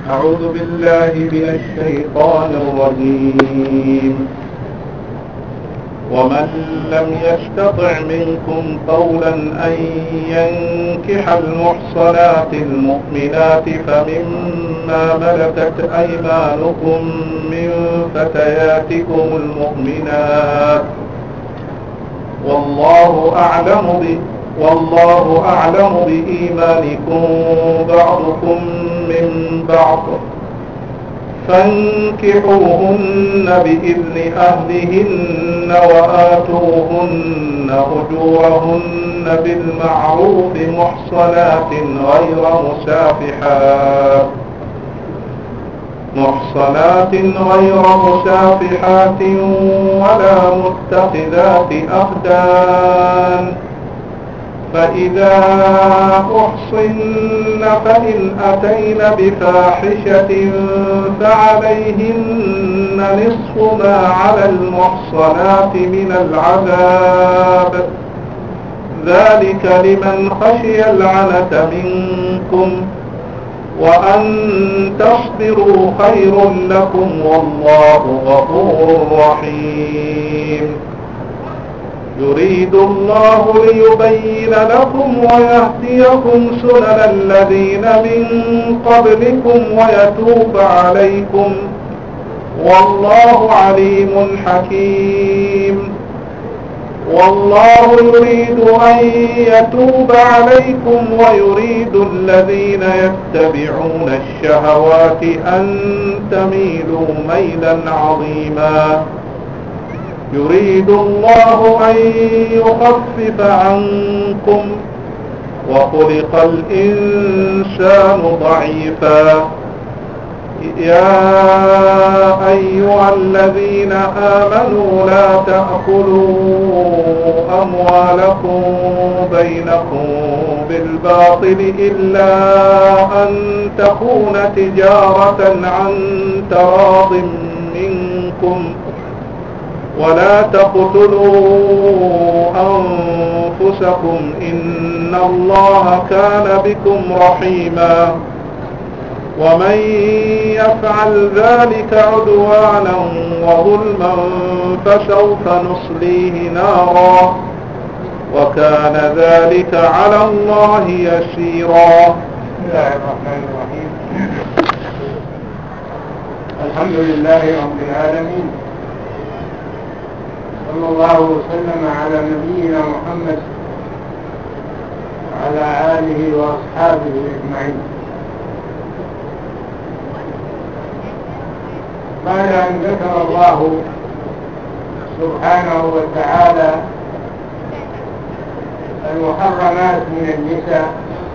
أعوذ بالله من الشيطان الرجيم. ومن لم يستطع منكم قولا أن ينكح المحصنات المؤمنات فمما ملكت أيمانكم من فتياتكم المؤمنات والله أعلم بإيمانكم بعضكم من بعض فانكحوهن بإذن أهلهن وآتوهن أجورهن بالمعروف محصنات غير مسافحات ولا متخذات أخدان. فإذا أحصن فإن أتين بفاحشة فعليهن نصف ما على المحصنات من العذاب، ذلك لمن خشي العنة منكم، وأن تصبروا خير لكم والله غفور رحيم. يريد الله ليبين لكم ويهديكم سنن الذين من قبلكم ويتوب عليكم، والله عليم حكيم. والله يريد أن يتوب عليكم ويريد الذين يتبعون الشهوات أن تميلوا ميلا عظيما. يريد الله أن يخفف عنكم وخلق الإنسان ضعيفا. يا أيها الذين آمنوا لا تأكلوا أموالكم بينكم بالباطل إلا أن تكون تجارة عن تراض منكم، ولا تقتلوا أنفسكم إن الله كان بكم رحيما. ومن يفعل ذلك عدوانا وظلما فسوف نصليه نارا، وكان ذلك على الله يسيرا. بسم الله الرحمن الرحيم. الحمد لله رب العالمين، صلى الله وسلم على نبينا محمد وعلى آله وأصحابه أجمعين. بعد أن ذكر الله سبحانه وتعالى المحرمات من النساء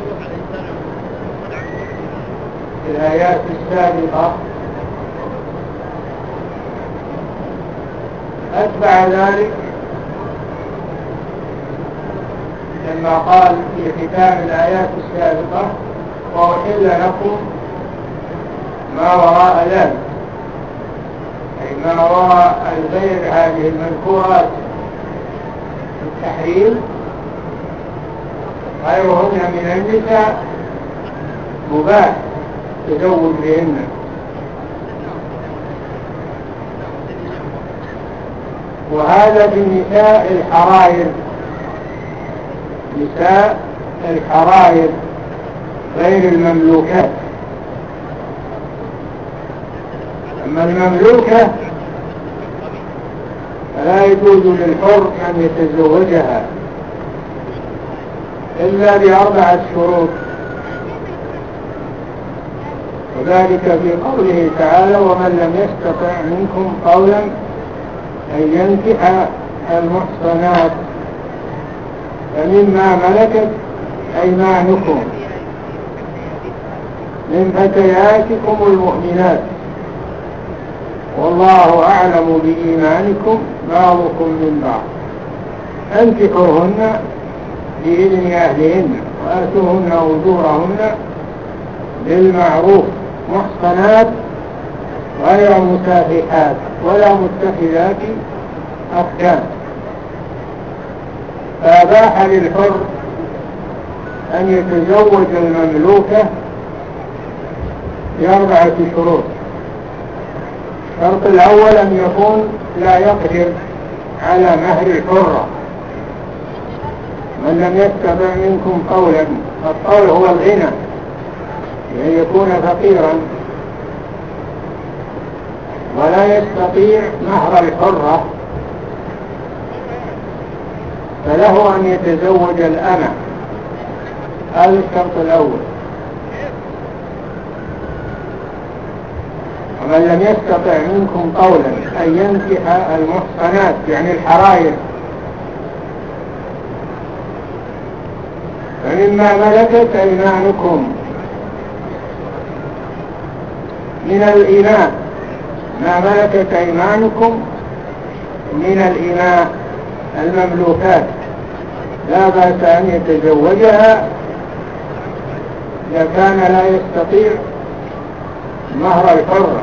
في الآيات السابقة، أتبع ذلك لما قال في ختام الآيات السابقة: وأحل لكم ما وراء ذلك، أي ما وراء الغير هذه المذكورات التحريم، غيرهن من النساء مباح تزوج بهن. وهذا بالنساء الحرائر، نساء الحرائر غير المملوكات. أما المملوكة فلا يجوز للحر أن يتزوجها إلا ب4 شروط، وذلك في قوله تعالى: ومن لم يستطع منكم قولا أن ينكح المحصنات فمما ملكت أيمانكم من فتياتكم المؤمنات والله أعلم بإيمانكم بعضكم من بعض أنكحوهن بإذن أهلهن وآتوهن أجورهن بالمعروف محصنات غير مسافحات ولا متخذات أخدان. فأباح للحر أن يتزوج المملوكة بأربعة شروط. الشرط الأول أن يكون لا يقدر على مهر الحرة. من لم يستطع منكم قولا، القول هو الغنى، يعني يكون فقيرا ولا يستطيع مهر الحرة، فله أن يتزوج الأمة. هذا الشرط الأول. ومن لم يستطع منكم قولا أن ينكح المحصنات يعني الحرائر، فمما ملكت أيمانكم من الإماء، ما ملكت أيمانكم من الإماء المملوكات لا بأس أن يتزوجها إذا كان لا يستطيع مهر الحرة.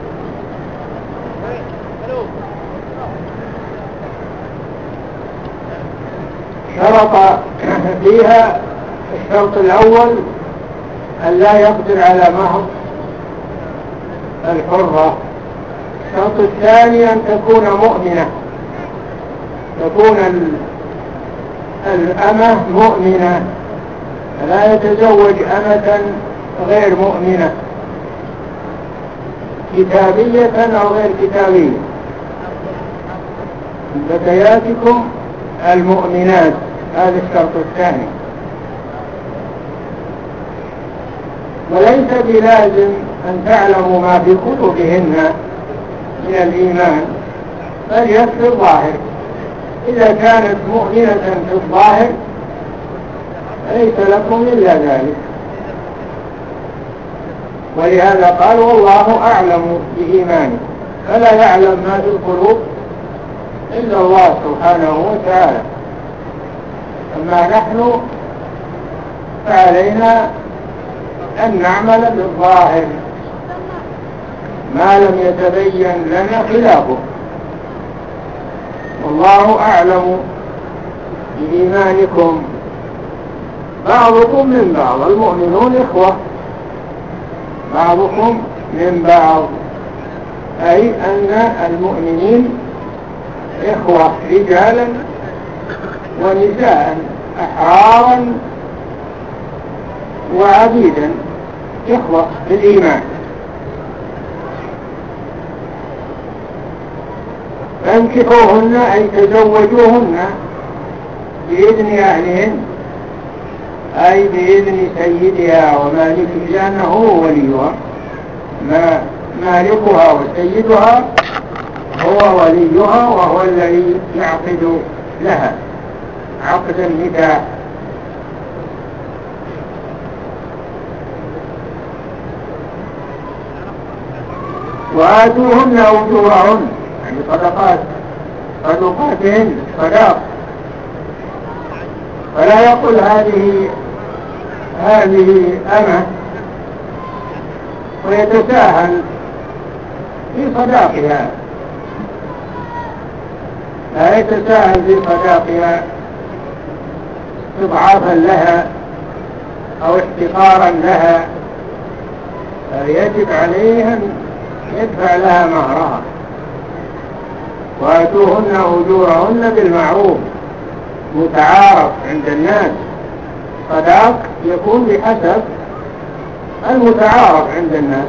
شرط فيها الشرط الأول أن لا يقدر على مهر الحرة. الشرط الثاني أن تكون مؤمنة، تكون الأمة مؤمنة، لا يتزوج أمة غير مؤمنة، كتابية أو غير كتابية، فتياتكم المؤمنات. هذا الشرط الثاني. وليس بلازم أن تعلموا ما في قلوبهن من الإيمان، بل يكفي الظاهر. إذا كانت مؤمنة في الظاهر ليس لكم إلا ذلك. ولهذا قال والله أعلم بإيمانكم، فلا يعلم ما في القلوب إلا الله سبحانه وتعالى. أما نحن فعلينا أن نعمل بالظاهر ما لم يتبين لنا خلافه. والله أعلم بإيمانكم بعضكم من بعض، المؤمنون إخوة بعضكم من بعض، أي أن المؤمنين إخوة رجالا ونساء، أحرارا وعبيدا، إخوة بالإيمان. فانكحوهن أي تزوجوهن بإذن أهلهن، أي بإذن سيدها ومالكها، لأنه هو وليها، مالكها وسيدها هو وليها، وهو الذي يعقد لها عقد النكاح. وآتوهن أجورهن يعني صدقاتهن صداق. فلا يقول هذه أمة ويتساهل في صداقها، لا يتساهل في صداقها إضعافا لها أو احتقارا لها، فيجب عليه أن يدفع لها مهرها. وآتوهن أجورهن بالمعروف، متعارف عند الناس. صداق يكون بحسب المتعارف عند الناس.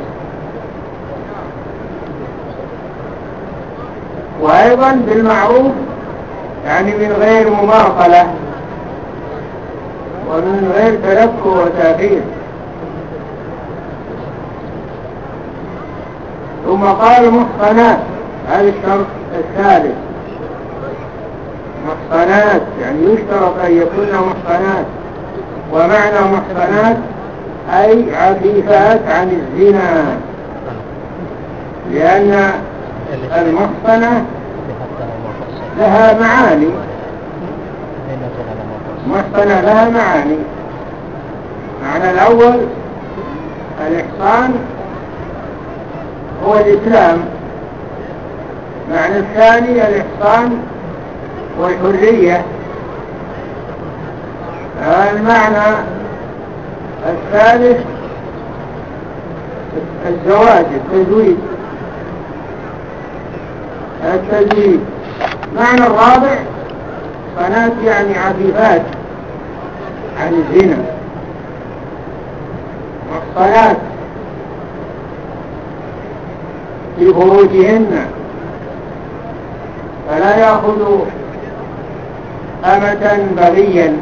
وأيضا بالمعروف يعني من غير مماطلة ومن غير تلكؤ وتأخير. ثم قال محصنات، هذا الشرط الثالث، محصنات يعني يشترط أن يكون محصنات. ومعنى محصنات أي عفيفات عن الزنا، لأن المحصنة لها معاني، محصنة لها معاني. معنى الأول الإحصان هو الإسلام، معنى الثاني الإحصان والحرية. المعنى الثالث الزواج التزويج. معنى الرابع بنات يعني عفيفات عن الزنا، محصنات في فروجهن، فلا يأخذ أمة بغيا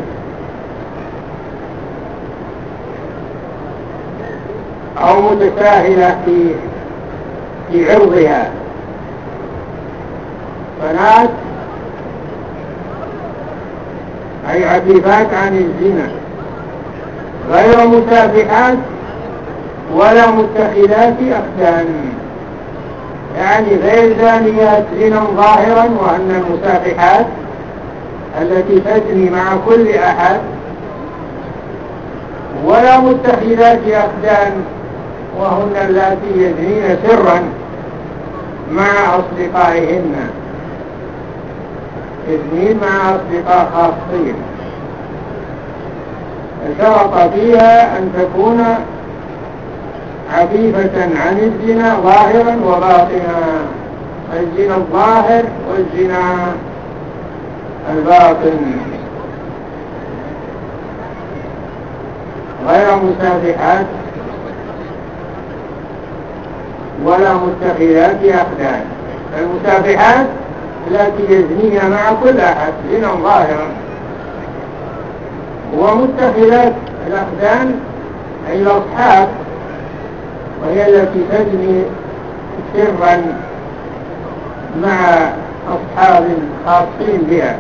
أو متساهلة في عرضها. بنات أي عفيفات عن الزنا، غير مسافحات ولا متخذات أخدان، يعني غير زانيات زنا ظاهرا، وأن المسافحات التي تزني مع كل أحد، ولا متخذات أخدان وهن اللاتي يزنين سرا مع أصدقائهن، يزنين مع أصدقاء خاصين. شرط فيها أن تكون عفيفة عن الزنا ظاهرا وباطنا، الزنا الظاهر والزنا الباطن، غير مسافحات ولا متخذات أخدان. المسافحات التي يزنين مع كل أحد زنا ظاهرا، ومتخذات الأخدان أي الأصحاب، وهي التي تزني سرا مع أصحاب خاصين بها،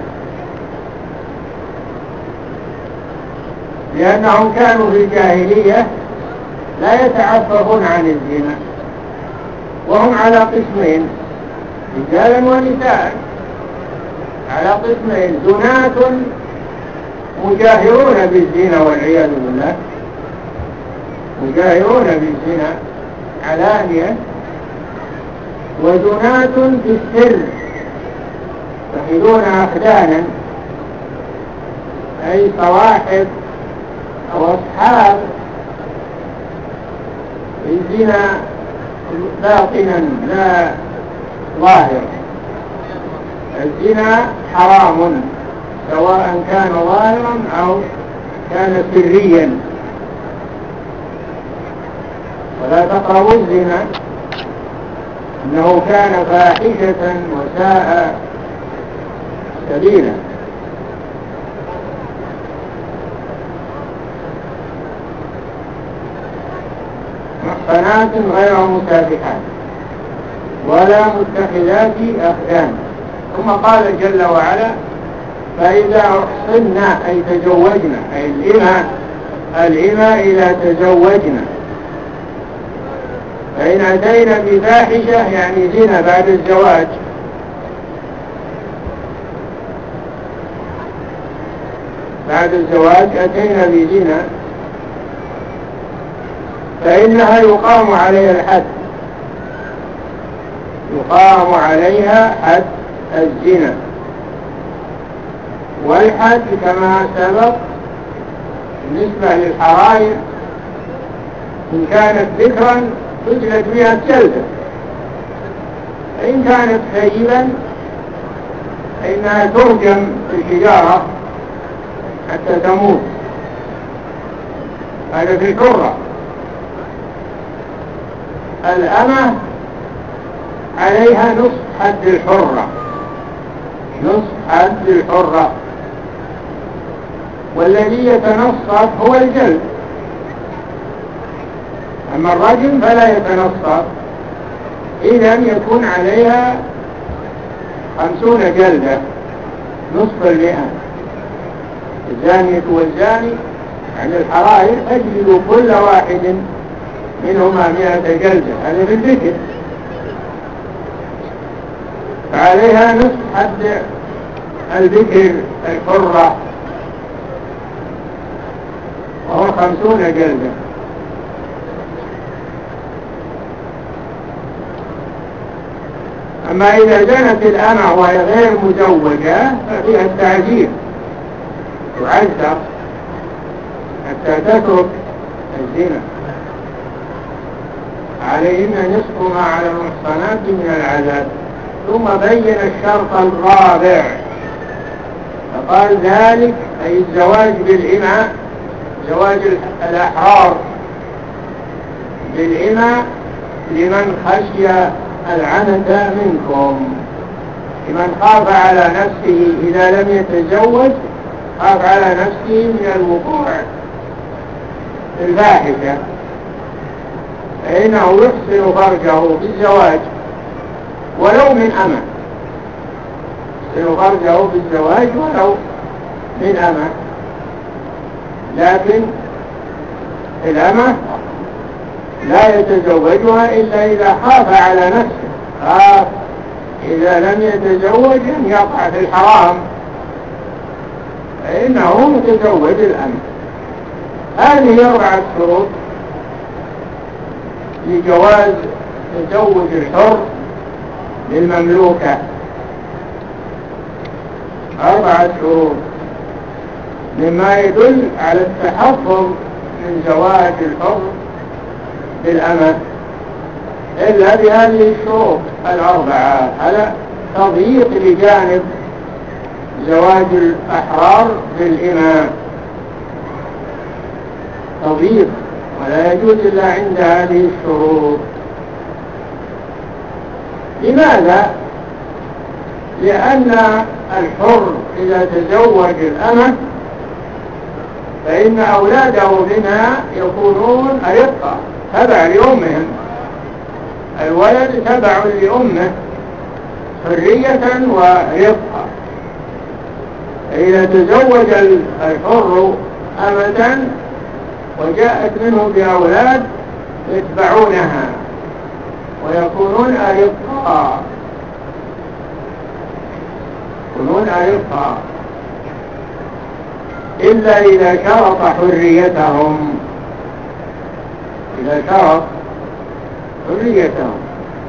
لأنهم كانوا في الجاهلية لا يتعففون عن الزنا، وهم على قسمين، رجالا ونساء، على قسمين: زناة مجاهرون بالزنا والعياذ بالله، مجاهرون بالزنا علانية، وزناة في السر يتخذون أخدانا، أي صواحب أو أصحاب الزنا باطنا لا ظاهر. الزنا حرام سواء كان ظاهرا أو كان سريا، ولا تقربوا الزنا إنه كان فاحشة وساء سبيلا. محصنات غير مسافحات ولا متخذات أخدان. ثم قال جل وعلا: فإذا أحصنا أي تزوجنا، أي الإماء إذا تزوجنا، فإن أتينا بفاحشة يعني زنا بعد الزواج، بعد الزواج أتينا بزنا، فإنها يقام عليها الحد، يقام عليها حد الزنا. والحد كما سبق بالنسبة للحرائر إن كانت ذكرا تجلد 100 جلدة، فإن كانت ثيبا فإنها ترجم بالحجارة حتى تموت. هذا في الحرة. الأمة عليها نصف حد الحرة، نصف حد الحرة، والذي يتنصف هو الجلد. أما الرجل فلا يتنصف، إذن يكون عليها 50 جلدة، نصف 100. الزانية والزاني عن الحرائر أجلدوا كل واحد منهما 100 جلدة، هذا في الذكر. فعليها نصف حد الذكر الحرة وهو 50 جلدة. أما إذا زنت الأمة وهي غير مزوجة ففيها التعذير، تعذر حتى تترك الزنا. عليهن نصف ما على المحصنات من العذاب. ثم بين الشرط الرابع فقال ذلك أي الزواج بالإماء، زواج الأحرار بالإماء لمن خشي العنة منكم، لمن خاف على نفسه إذا لم يتزوج، خاف على نفسه من الوقوع في الفاحشة، فإنه يحسن فرجه بالزواج ولو من أمة، يحسن فرجه بالزواج ولو من أمة. لكن الأمة لا يتزوجها إلا إذا خاف على نفسه، خاف إذا لم يتزوج أن يقع في الحرام فإنه يتزوج الأمة. هذه 4 شروط لجواز تزوج الحر للمملوكة، 4 شروط مما يدل على التحفظ من زواج الحر بالأمة، إلا بهذه الشروط 4 على تضييق لجانب زواج الأحرار بالإماء، تضييق، ولا يجوز إلا عند هذه الشروط. لماذا؟ لأن الحر إذا تزوج الأمة فإن أولاده منها يكونون أرقة تبع لأمهم، الولد تبع لأمه حرية ورقة. إذا تزوج الحر أمة وجاءت منه بأولاد يتبعونها ويكونون أرقة، يكونون أرقة إلا إذا شرط حريتهم، إذا شرط حريتهم،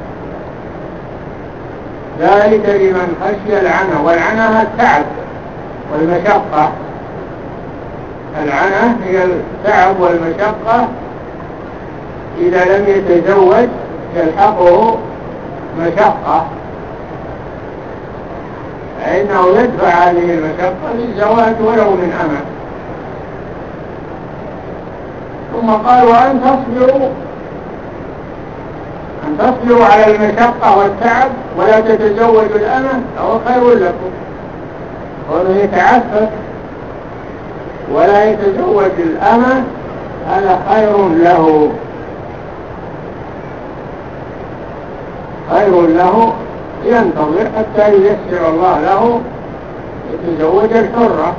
ذلك لمن خشي العنة. والعنة التعب والمشقة، العنة هي التعب والمشقة، إذا لم يتزوج يلحقه مشقة فإنه يدفع هذه المشقة للزواج ولو من أمة. ثم قال وأن تصبروا على المشقة والتعب ولا تتزوجوا الأمة فهو خير لكم، وأنه يتعفف ولا يتزوج الأمة هذا خير له، خير له، ينتظر حتى ييسر الله له يتزوج الحرة،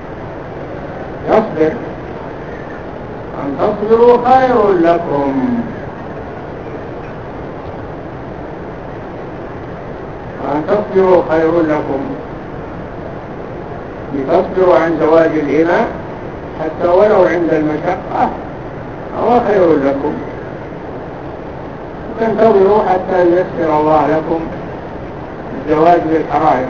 يصبر. أن تصبروا خير لكم، أن تصبروا خير لكم، لتصبروا عن زواج الإماء حتى ولو عند المشقة هو خير لكم، تنتظروا حتى ييسر الله لكم الزواج للحرائر.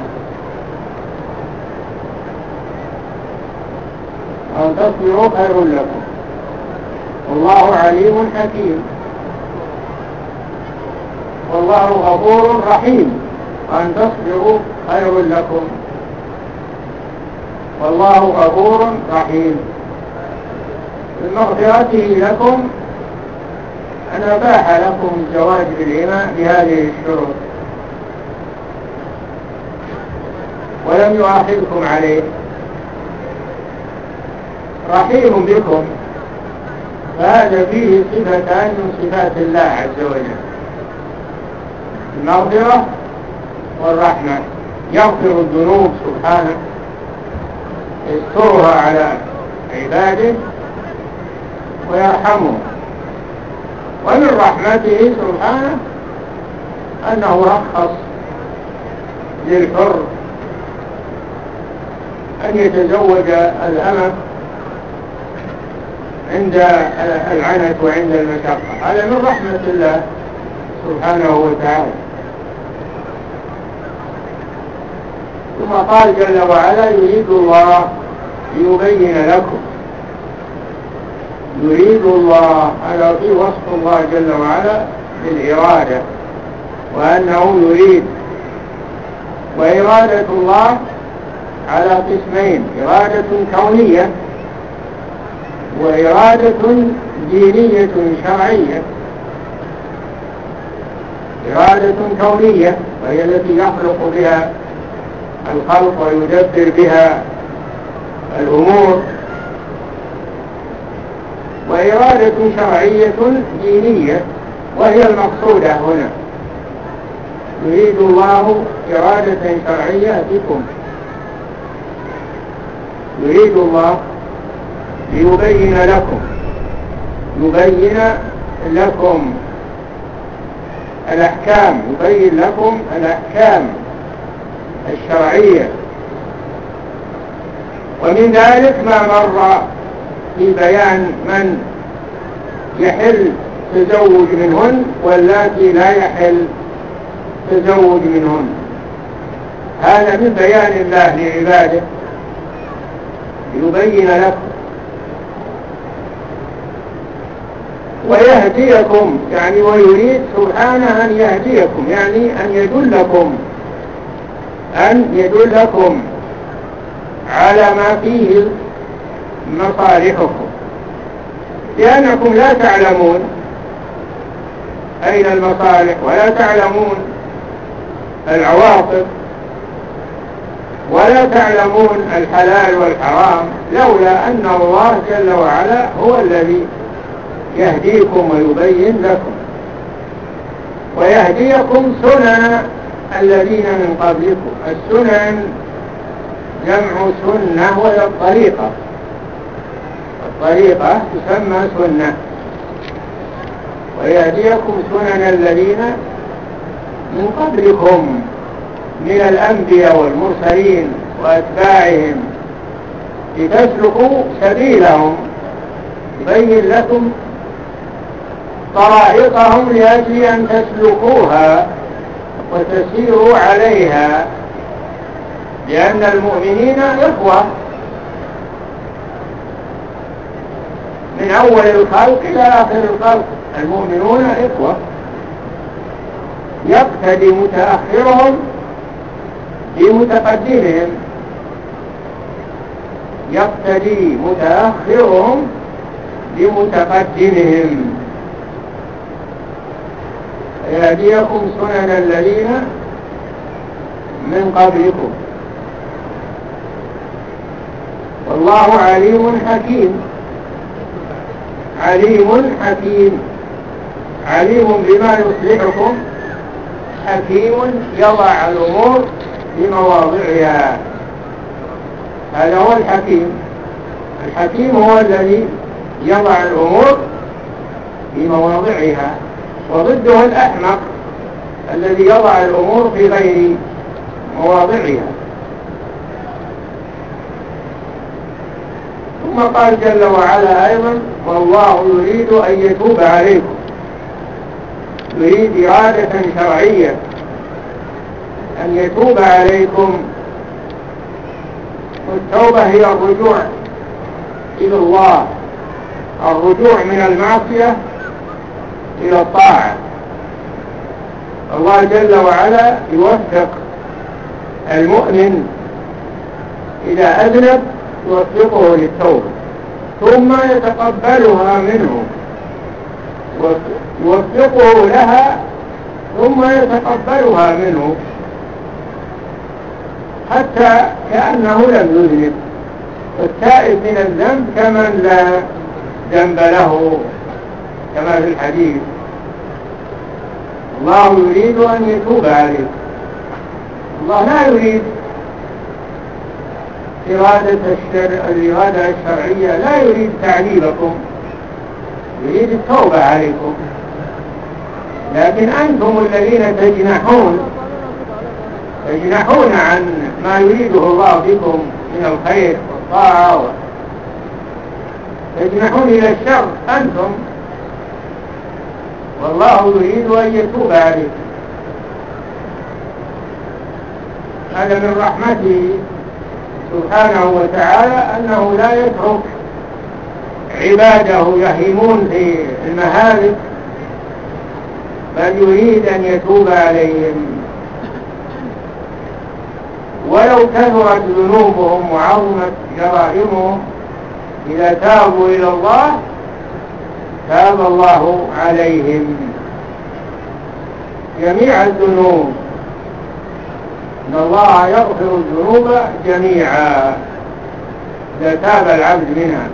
أن تصبروا خير لكم والله عليم حكيم، والله غفور رحيم. وأن تصبروا خير لكم والله غفور رحيم، من مغفرته لكم أن أباح لكم الزواج بالإماء بهذه الشروط ولم يؤاخذكم عليه، رحيم بكم، فهذا فيه صفتان من صفات الله عز وجل، المغفرة والرحمة. يغفر الذنوب سبحانه، يسترها على عباده ويرحمهم. ومن رحمته سبحانه أنه رخص للحر أن يتزوج الأمة عند العنة وعند المشقة، هذا من رحمة الله سبحانه وتعالى. ثم قال جل وعلا يريد الله ليبين لكم، يريد الله، هذا في وصف الله جل وعلا بالإرادة وأنه يريد. وإرادة الله على قسمين: إرادة كونية وإرادة دينية شرعية. إرادة كونية وهي التي يخلق بها الخلق ويدبر بها الأمور، وإرادة شرعية دينية وهي المقصودة هنا. يريد الله إرادة شرعية بكم، يريد الله ليبين لكم الأحكام، يبين لكم الأحكام الشرعية. ومن ذلك ما مر في بيان من يحل تزوج منهن واللاتي لا يحل تزوج منهن. هذا من بيان الله لعباده ليبين لكم ويهديكم، يعني ويريد سبحانه أن يهديكم، يعني أن يدلكم على ما فيه مصالحكم، لأنكم لا تعلمون أين المصالح ولا تعلمون العواقب ولا تعلمون الحلال والحرام، لولا أن الله جل وعلا هو الذي يهديكم ويبين لكم ويهديكم سنن الذين من قبلكم. السنن جمع سنة وهي الطريقة، الطريقة تسمى سنة. ويهديكم سنن الذين من قبلكم من الأنبياء والمرسلين وأتباعهم لتسلكوا سبيلهم، يبين لكم طرائقهم لأجل أن تسلكوها وتسيروا عليها، لأن المؤمنين إخوة من أول الخلق إلى آخر الخلق. المؤمنون إخوة، يقتدي متأخرهم بمتقدمهم، يقتدي متأخرهم بمتقدمهم. يهديكم سنن الذين من قبلكم، والله عليم حكيم. عليم حكيم، عليم بما يصلحكم، حكيم يضع الأمور في مواضعها. هذا هو الحكيم. الحكيم هو الذي يضع الأمور في مواضعها، وضده الأحمق الذي يضع الأمور في غير مواضعها. ثم قال جل وعلا أيضا: والله يريد أن يتوب عليكم. يريد إرادة شرعية أن يتوب عليكم. والتوبة هي الرجوع إلى الله، الرجوع من المعصية إلى الطاعة. الله جل وعلا يوفق المؤمن إذا أذنب، يوفقه للتوبة ثم يتقبلها منه، يوفقه لها ثم يتقبلها منه حتى كأنه لم يذنب. والتائب من الذنب كمن لا ذنب له، كما في الحديث: الله يريد أن يتوب عليكم. الله لا يريد الإرادة الشرعية، لا يريد تعذيبكم، يريد التوبة عليكم. لكن أنتم الذين تجنحون عن ما يريده الله بكم من الخير والطاعة، تجنحون إلى الشر أنتم، والله يريد أن يتوب عليكم. هذا من رحمته سبحانه وتعالى أنه لا يترك عباده يهيمون في المهالك، بل يريد أن يتوب عليهم. ولو كثرت ذنوبهم وعظمت جرائمهم إذا تابوا إلى الله تاب الله عليهم جميع الذنوب. إن الله يغفر الذنوب جميعا إذا تاب العبد منها.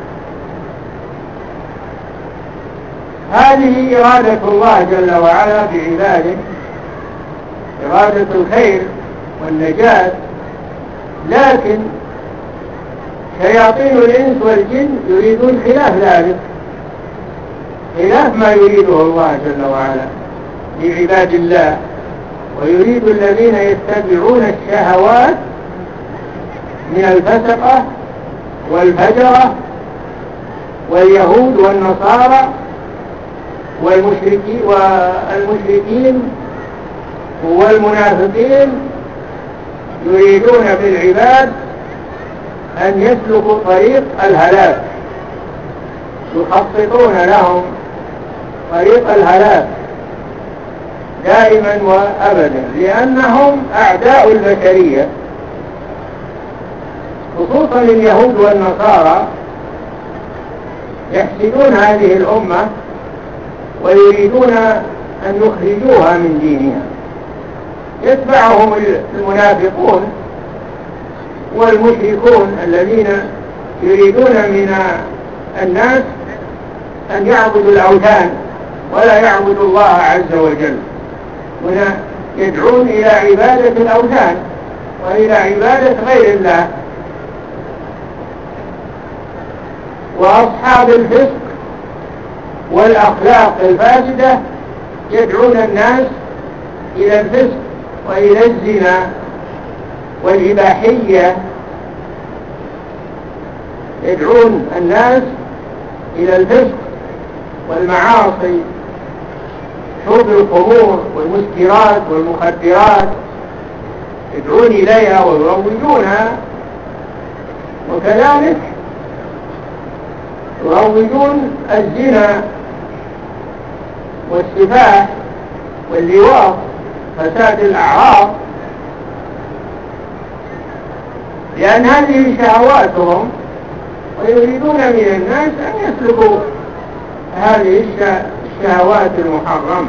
هذه إرادة الله جل وعلا بعباده، إرادة الخير والنجاة. لكن شياطين الإنس والجن يريدون خلاف ذلك، خلاف ما يريده الله جل وعلا لعباد الله. ويريد الذين يتبعون الشهوات من الفسقة والفجرة واليهود والنصارى والمشركين والمنافقين، يريدون بالعباد أن يسلكوا طريق الهلاك، يخططون لهم طريق الهلاك دائما وأبدا، لأنهم أعداء البشرية، خصوصا اليهود والنصارى يحسدون هذه الأمة ويريدون أن يخرجوها من دينها. يتبعهم المنافقون والمشركون الذين يريدون من الناس أن يعبدوا الأوثان ولا يعبدوا الله عز وجل، يدعون إلى عبادة الأوثان وإلى عبادة غير الله. وأصحاب الفسق والأخلاق الفاسدة يدعون الناس إلى الفسق وإلى الزنا والإباحية، يدعون الناس إلى الفسق والمعاصي، شرب الخمور والمسكرات والمخدرات يدعون إليها ويروجونها. وكذلك يروجون الزنا والسفاح واللواط، فساد الأعراض، لأن هذه شهواتهم، ويريدون من الناس أن يسلكوا هذه الشهوات المحرمة.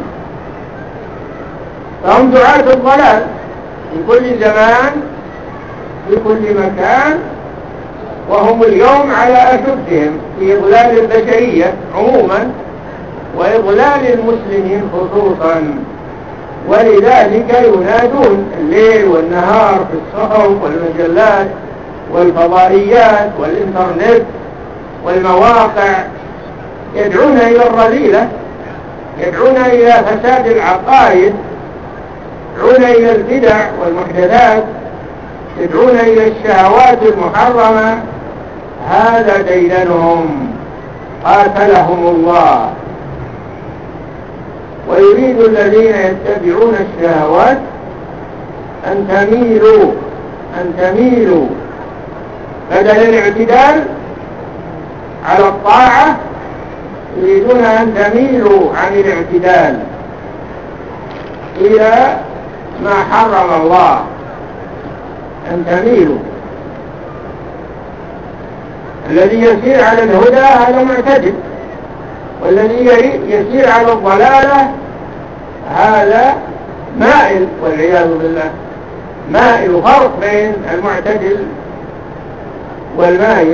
فهم دعاة الضلال في كل زمان في كل مكان، وهم اليوم على أشدهم في إضلال البشرية عموما وإضلال المسلمين خصوصا. ولذلك ينادون الليل والنهار في الصحف والمجلات والفضائيات والإنترنت والمواقع، يدعون إلى الرذيلة، يدعون إلى فساد العقائد، يدعون إلى البدع والمحدثات، يدعون إلى الشهوات المحرمة. هذا ديدنهم قاتلهم الله. ويريد الذين يتبعون الشهوات أن تميلوا بدل الاعتدال على الطاعة، يريدون أن تميلوا عن الاعتدال إلى ما حرم الله، أن تميلوا. الذي يسير على الهدى هذا معتدل، والذي يسير على الضلالة هذا مائل والعياذ بالله. مائل، فرق بين المعتدل والمائل.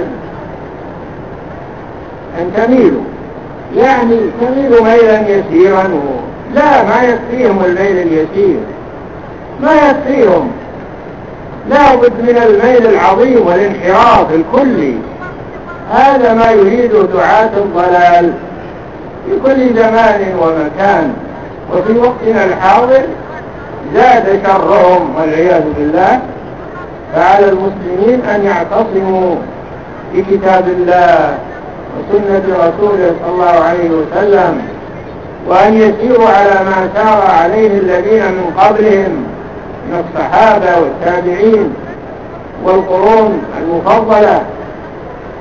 أن تميلوا يعني تميلوا ميلا يسيرا، لا، ما يكفيهم الميل اليسير، ما يكفيهم، لا بد من الميل العظيم والانحراف الكلي. هذا ما يريد دعاة الضلال في كل زمان ومكان. وفي وقتنا الحاضر زاد شرهم والعياذ بالله. فعلى المسلمين أن يعتصموا بكتاب الله وسنة رسوله صلى الله عليه وسلم، وأن يسيروا على ما سار عليه الذين من قبلهم من الصحابة والتابعين والقرون المفضلة،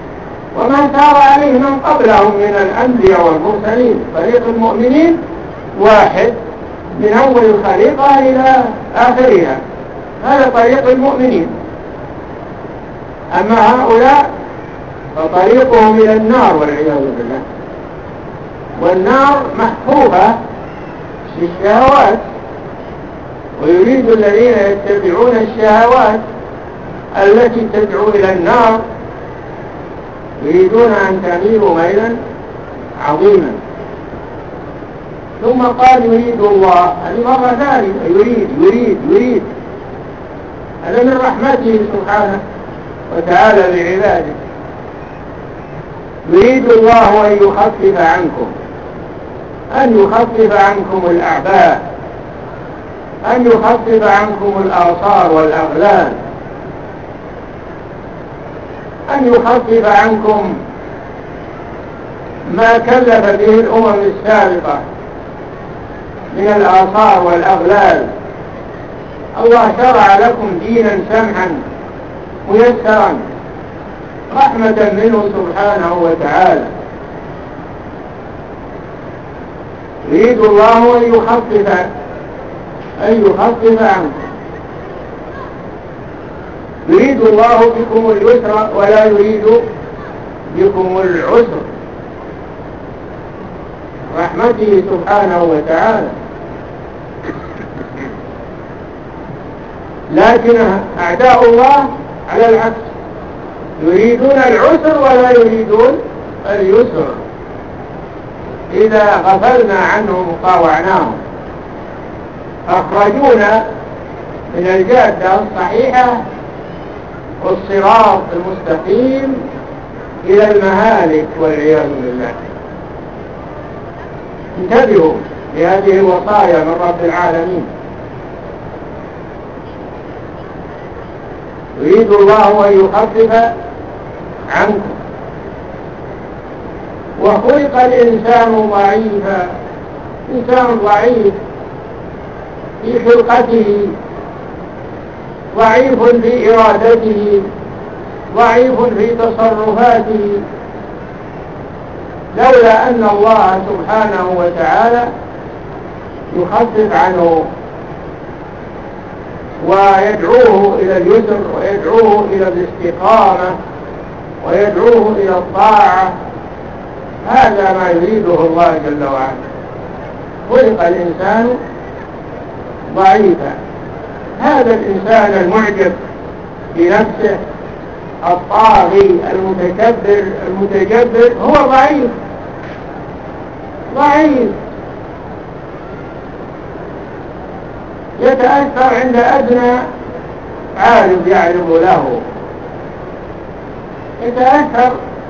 وما سار عليه من قبلهم من الأنبياء والمرسلين، طريق المؤمنين واحد من أول الخليقة إلى آخرها. هذا طريق المؤمنين. أما هؤلاء فطريقهم إلى النار والعياذ بالله، والنار محفوفة بالشهوات، ويريد الذين يتبعون الشهوات التي تدعو إلى النار يريدون أن تميلوا ميلا عظيما. ثم قال يريد الله، هذه مرة ثانية، يريد. هذا من رحمته سبحانه وتعالى بعباده. يريد الله أن يخفف عنكم الأعباء، أن يخفف عنكم الآثار والأغلال، أن يخفف عنكم ما كلف به الأمم السابقة من الآثار والأغلال. الله شرع لكم دينا سمحا ميسرا رحمة منه سبحانه وتعالى. يريد الله أن يخفف عنكم. يريد الله بكم اليسر ولا يريد بكم العسر، رحمته سبحانه وتعالى. لكن أعداء الله على العكس، يريدون العسر ولا يريدون اليسر. إذا غفلنا عنهم وطاوعناهم أخرجونا من الجادة الصحيحة والصراط المستقيم إلى المهالك والعياذ بالله. انتبهوا لهذه الوصايا من رب العالمين. يريد الله أن يخفف عنكم. وخلق الإنسان ضعيفا، إنسان ضعيف في خلقته، ضعيف في إرادته، ضعيف في تصرفاته، لولا أن الله سبحانه وتعالى يخفف عنه ويدعوه إلى اليسر ويدعوه إلى الاستقامة ويدعوه إلى الطاعة. هذا ما يريده الله جل وعلا. خلق الإنسان ضعيفا. هذا الإنسان المعجب بنفسه الطاغي المتجبر هو ضعيف، يتأثر عند أدنى عارض يعرض له، يتأثر،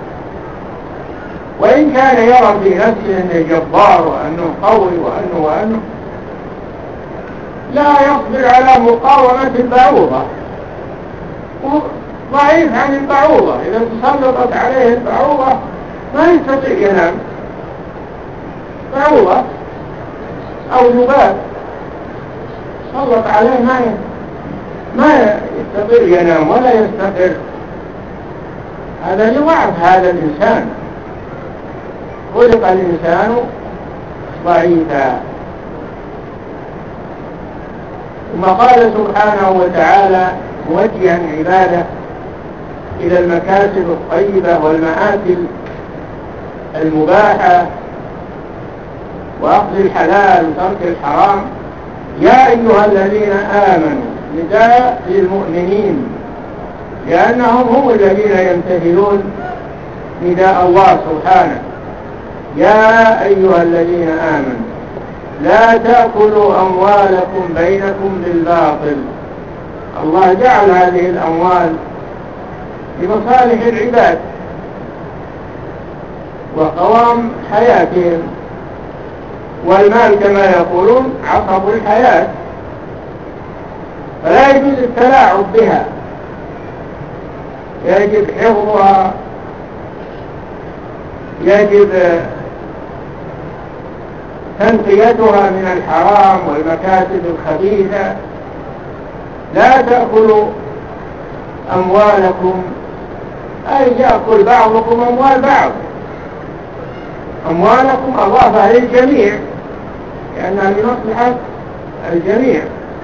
وإن كان يرى في نفسه أنه جبار وأنه قوي وأنه لا يصبر على مقاومة البعوضة، ضعيف عن البعوضة. إذا تسلطت عليه البعوضة ما يستطيع ينام، بعوضة أو ذباب سلط عليه ما يستطيع ينام ولا يستقر. هذا لضعف هذا الإنسان. خلق الإنسان ضعيفا. ثم قال سبحانه وتعالى موجها عباده إلى المكاسب الطيبة والمآكل المباحة وأخذ الحلال وترك الحرام. يا أيها الذين آمنوا، نداء للمؤمنين لأنهم هم الذين يمتثلون نداء الله سبحانه. يا أيها الذين آمنوا لا تأكلوا أموالكم بينكم بالباطل. الله جعل هذه الأموال لمصالح العباد وقوام حياتهم، والمال كما يقولون عصب الحياة، فلا يجوز التلاعب بها، يجب حفظها، يجب تنقيتها من الحرام والمكاسب الخبيثة. لا تأكلوا أموالكم، أي يأكل بعضكم أموال بعض. أموالكم أضافها للجميع، لأنها لمصلحة الجميع.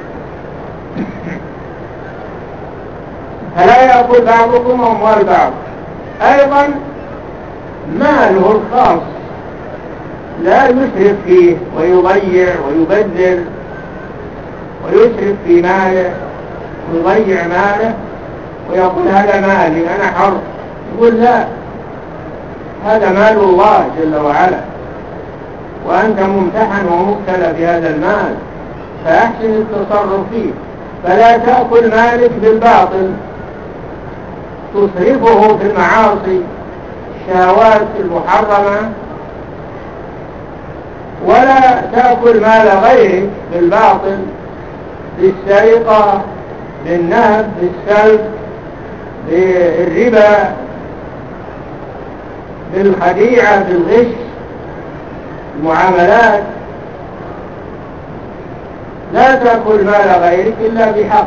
فلا يأكل بعضكم أموال بعض. أيضا ماله الخاص لا يسرف فيه ويضيع ويبذل ويسرف في ماله ويضيع ماله ويقول هذا مالي أنا حر. يقول لا، هذا مال الله جل وعلا، وأنت ممتحن ومبتلى بهذا المال، فأحسن التصرف فيه. فلا تأكل مالك بالباطل تصرفه في المعاصي الشهوات المحرمة، ولا تأكل مال غيرك بالباطل، بالسرقة، بالنهب، بالسلب، بالربا، بالخديعة، بالغش، المعاملات. لا تأكل مال غيرك إلا بحق،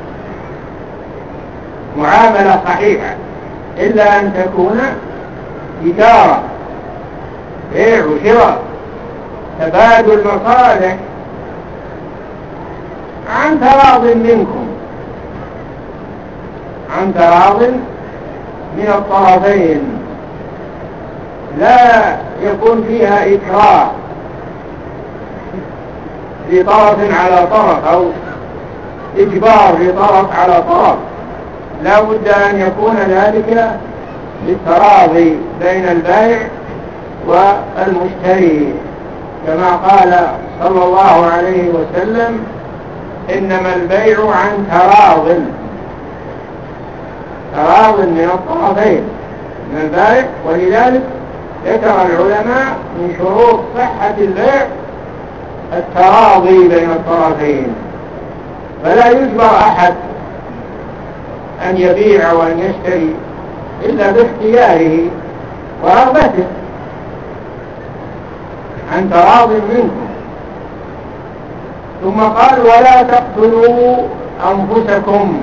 معاملة صحيحة، إلا أن تكون تجارة، بيع وشراء، تبادل مصالح عن تراض منكم، عن تراض من الطرفين، لا يكون فيها إكراه لطرف على طرف أو إجبار لطرف على طرف. لا بد أن يكون ذلك بالتراضي بين البائع والمشتري، كما قال صلى الله عليه وسلم إنما البيع عن تراض من الطرفين من البائع. ولذلك ذكر العلماء من شروط صحة البيع التراضي بين الطرفين، فلا يجبر أحد أن يبيع وأن يشتري إلا باختياره ورغبته عن تراض منكم. ثم قال ولا تقتلوا أنفسكم،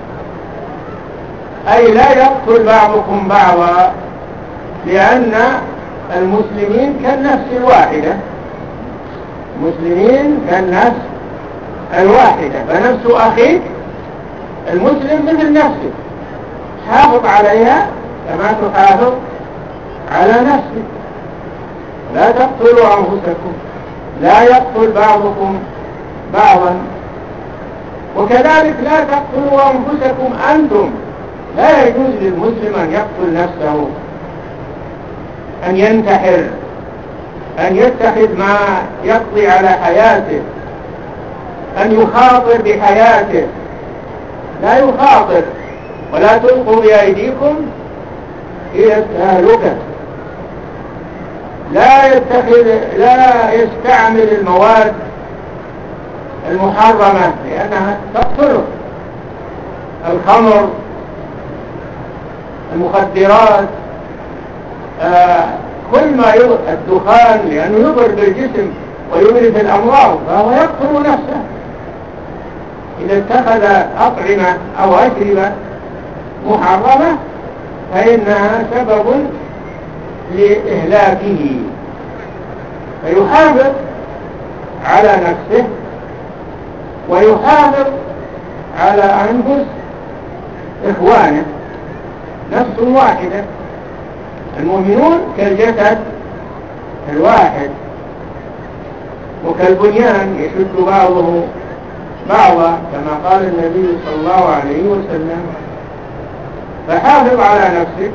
أي لا يقتل بعضكم بعضا، لأن المسلمين كالنفس الواحدة، المسلمين كالنفس الواحدة، فنفس أخيك المسلم مثل نفسك، حافظ عليها كما تحافظ على نفسك. لا تقتلوا أنفسكم، لا يقتل بعضكم بعضا. وكذلك لا تقتلوا أنفسكم أنتم، لا يجوز للمسلم أن يقتل نفسه، أن ينتحر، أن يتخذ ما يقضي على حياته، أن يخاطر بحياته. لا يخاطر. ولا تلقوا بأيديكم إلى التهلكة. لا يستعمل المواد المحرمة لأنها تقتله، الخمر، المخدرات، كل ما الدخان، لأنه يضر بالجسم ويورث الأمراض، فهو يقتل نفسه. إذا اتخذ أطعمة أو أشربة محرمة فإنها سبب لإهلاكه، فيحافظ على نفسه ويحافظ على أنفس إخوانه، نفس واحدة. المؤمنون كالجسد الواحد وكالبنيان يشد بعضه بعضا، كما قال النبي صلى الله عليه وسلم. فحافظ على نفسك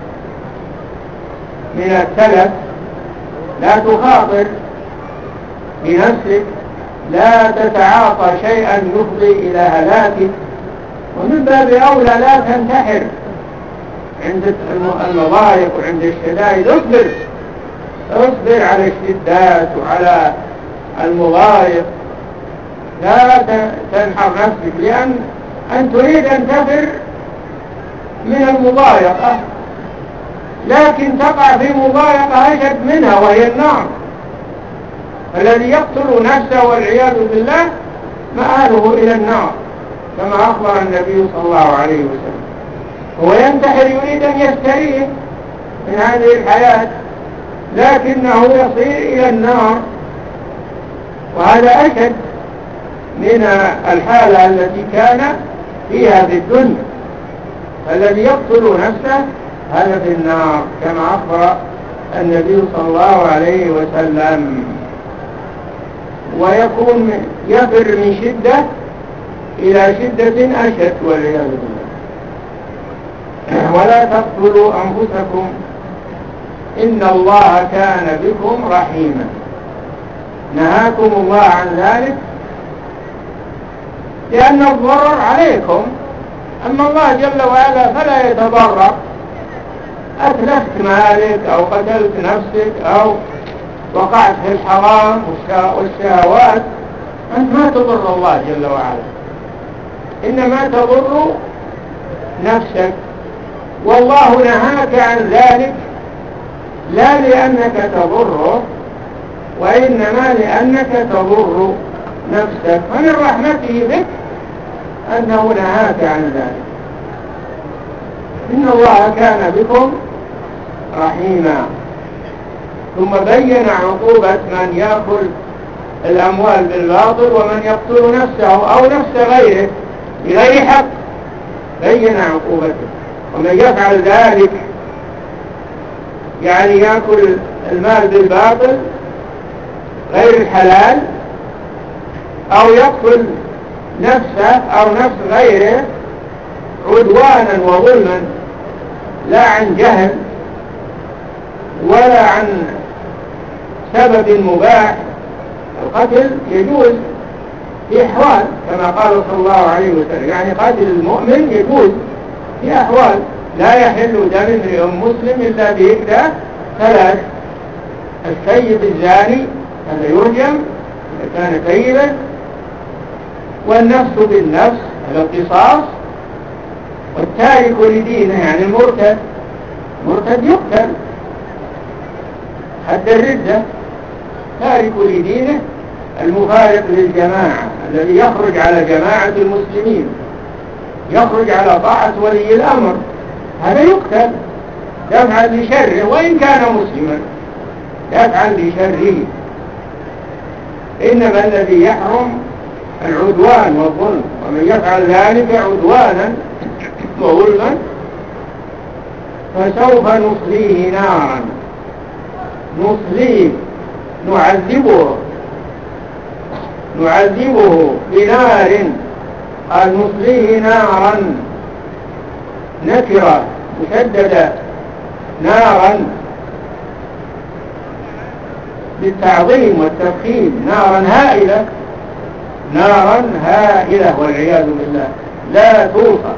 من التلف، لا تخاطر بنفسك، لا تتعاطى شيئا يفضي إلى هلاكك، ومن باب أولى لا تنتحر عند المضايق وعند الشدائد. اصبر على الشدات وعلى المضايق، لا تنحر نفسك، لأن تريد أن تفر من المضايقة، لكن تقع في مضايقة أشد منها وهي النار. الذي يقتل نفسه والعياذ بالله مآله إلى النار، كما أخبر النبي صلى الله عليه وسلم. هو ينتحر يريد أن يستريح من هذه الحياة، لكنه يصير إلى النار وهذا أشد من الحالة التي كان فيها في الدنيا. الذي يقتل نفسه هذا في النار كما أخبر النبي صلى الله عليه وسلم، ويكون يفر من شدة إلى شدة أشد والعياذ بالله. ولا تقتلوا أنفسكم إن الله كان بكم رحيما. نهاكم الله عن ذلك لأن الضرر عليكم، أما الله جل وعلا فلا يتضرر. أتلفت مالك أو قتلت نفسك أو وقعت في الحرام والشهوات، أنت ما تضر الله جل وعلا، إنما تضر نفسك. والله نهاك عن ذلك لا لأنك تضره، وإنما لأنك تضر نفسك، فمن رحمته بك أنه نهاك عن ذلك. إن الله كان بكم رحيما. ثم بين عقوبة من يأكل الأموال بالباطل ومن يقتل نفسه أو نفس غيره بغير حق، بين عقوبته. ومن يفعل ذلك يعني يأكل المال بالباطل غير الحلال أو يقتل نفسه أو نفس غيره عدوانا وظلما، لا عن جهل ولا عن سبب مباح. القتل يجوز في أحوال كما قال صلى الله عليه وسلم، يعني قتل المؤمن يجوز في أحوال. لا يحل دم امرئ مسلم إلا بإحدى ثلاث: السيب الزاني هذا يرجم إذا كان سيبا، والنفس بالنفس هذا القصاص، والتارك لدينه يعني المرتد يقتل حد الردة. تارك لدينه المفارق للجماعة الذي يخرج على جماعة المسلمين، يخرج على طاعة ولي الأمر، هذا يقتل دفعا لشره وإن كان مسلما، دفعا لشره. إنما الذي يحرم العدوان والظلم، ومن يفعل ذلك عدوانا وظلما فسوف نصليه نارا. نصليه نعذبه بنار. قال نصليه نارا نكرة مشددة، نارا بالتعظيم والتفخيم، نارا هائلة والعياذ بالله لا توصف.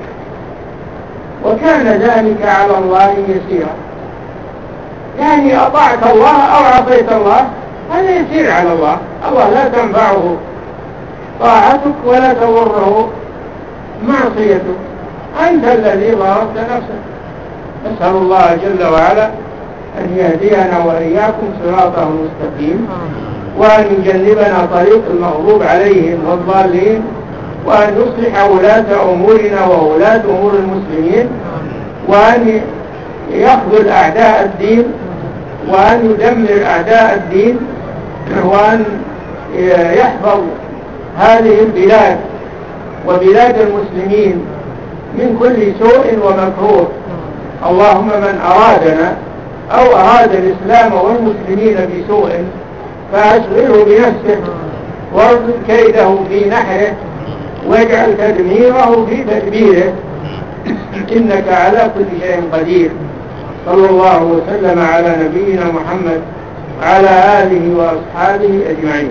وكان ذلك على الله يسيرا، يعني أطعت الله أو عصيت الله هذا يسير على الله. الله لا تنفعه طاعتك ولا تضره معصيتك، أنت الذي ضربت نفسك. نسأل الله جل وعلا أن يهدينا وإياكم صراطه المستقيم، وأن يجنبنا طريق المغضوب عليهم والضالين، وأن يصلح ولاة أمورنا وولاة أمور المسلمين، وأن يخذل أعداء الدين، وأن يدمر أعداء الدين، وأن يحفظ هذه البلاد وبلاد المسلمين من كل سوء ومكروه. اللهم من أرادنا أو أراد الإسلام والمسلمين بسوء فأشغله بنفسه وارد كيده في نحره واجعل تدميره في تدبيره، إنك على كل شيء قدير. صلى الله وسلم على نبينا محمد وعلى آله وأصحابه أجمعين.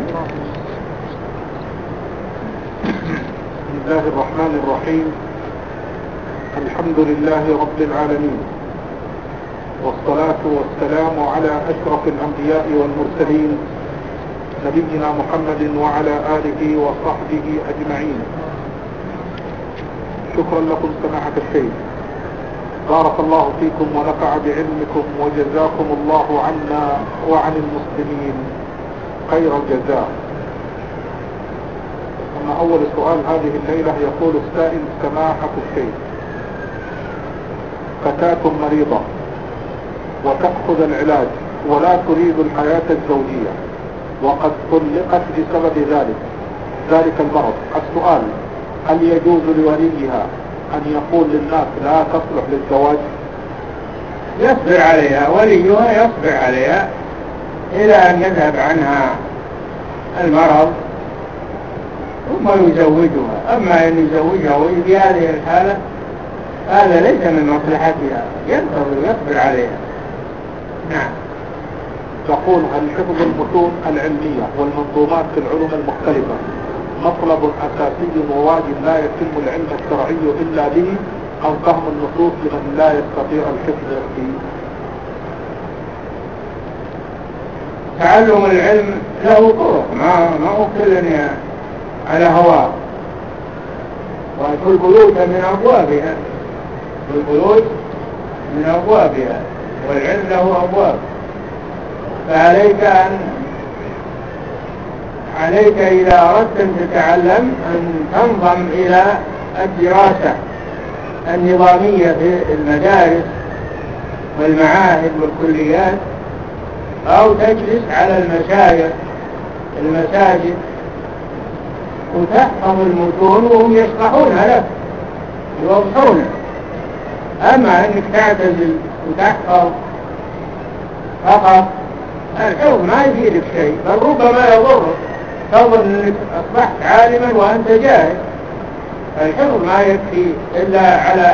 بسم الله الرحمن الرحيم. الحمد لله رب العالمين، والصلاة والسلام على أشرف الأنبياء والمرسلين نبينا محمد وعلى آله وصحبه أجمعين. شكرا لكم سماحة الشيخ، بارك الله فيكم ونفع بعلمكم، وجزاكم الله عنا وعن المسلمين خير الجزاء. أما أول سؤال هذه الليلة يقول السائل: سماحة الشيخ، فتاة مريضة وتأخذ العلاج ولا تريد الحياة الزوجية، وقد طلقت بسبب ذلك المرض. السؤال: هل يجوز لوليها أن يقول للناس لا تصلح للزواج؟ يصبر عليها، وليها يصبر عليها إلى أن يذهب عنها المرض ثم يزوجها. أما أن يزوجها وهي في هذه الحالة هذا ليس من مصلحتها، ينتظر ويصبر عليها. نعم. تقول: هل حفظ المتون العلمية والمنظومات في العلوم المختلفة مطلب أساسي وواجب لا يتم العلم الشرعي إلا به، أو فهم النصوص لمن لا يستطيع الحفظ فيه؟ تعلم العلم له طرق، ما هو كل على هواه. وكل بيوت من أبوابها، والعلم له أبواب. عليك إذا أردت أن تتعلم أن تنضم إلى الدراسة النظامية في المدارس والمعاهد والكليات، أو تجلس على المساجد وتحفظ المتون وهم يشرحونها لك يوضحونها. أما أنك تعتزل وتحفظ فقط، الحفظ ما يفيدك شيء، بل ربما يضرك، تظن أنك أصبحت عالما وأنت جاهل. الحفظ ما يكفي إلا على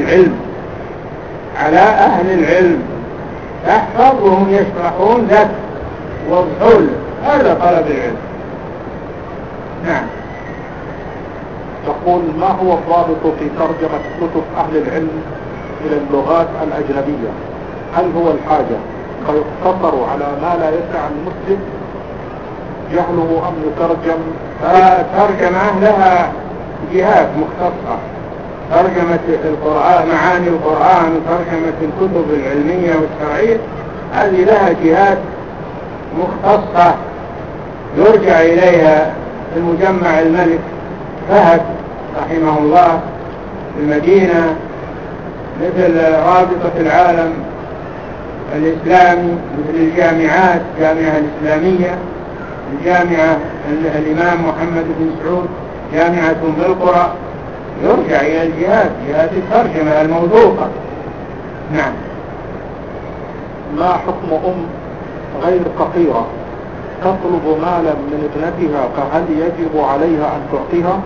أهل العلم، تحفظ وهم يشرحون لك وضحون، هذا طلب العلم. نعم. تقول: ما هو الضابط في ترجمة كتب أهل العلم إلى اللغات الأجنبية؟ هل هو الحاجة فيقتصر على ما لا يسع المسلم جهله، أم يترجم؟ ترجمة لها جهات مختصة، ترجمة القرآن، معاني القرآن، وترجمة الكتب العلمية والشرعية، هذه لها جهات مختصة يرجع إليها المجمع الملك فهد رحمه الله في المدينة، مثل رابطة العالم الإسلامي، مثل الجامعات، الجامعة الإسلامية، الجامعة الإمام محمد بن سعود، جامعة بالقرى، يرجع إلى جهات الترجمة الموثوقة. نعم. ما حكم غير فقيرة تطلب مالا من ابنتها، فهل يجب عليها أن تعطيها؟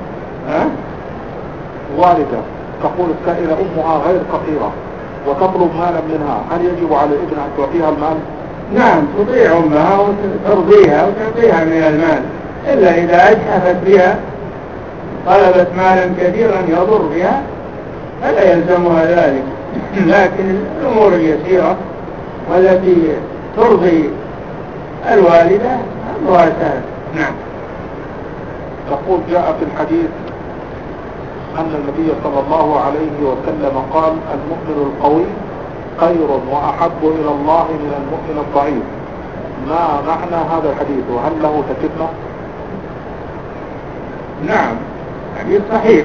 والدة تقول السائلة: أمها غير فقيرة وتطلب مالا منها، هل يجب على الابن أن تعطيها المال؟ نعم، تطيع أمها وترضيها وتعطيها من المال، إلا إذا أجحفت بها طلبت مالا كثيرا يضر بها فلا يلزمها ذلك. لكن الأمور اليسيرة والتي ترضي الوالدة أمرها سهل. نعم. تقول: جاء في الحديث أن النبي صلى الله عليه وسلم قال: المؤمن القوي خير وأحب إلى الله من المؤمن الضعيف. ما معنى هذا الحديث، وهل له تتمة؟ نعم، حديث صحيح،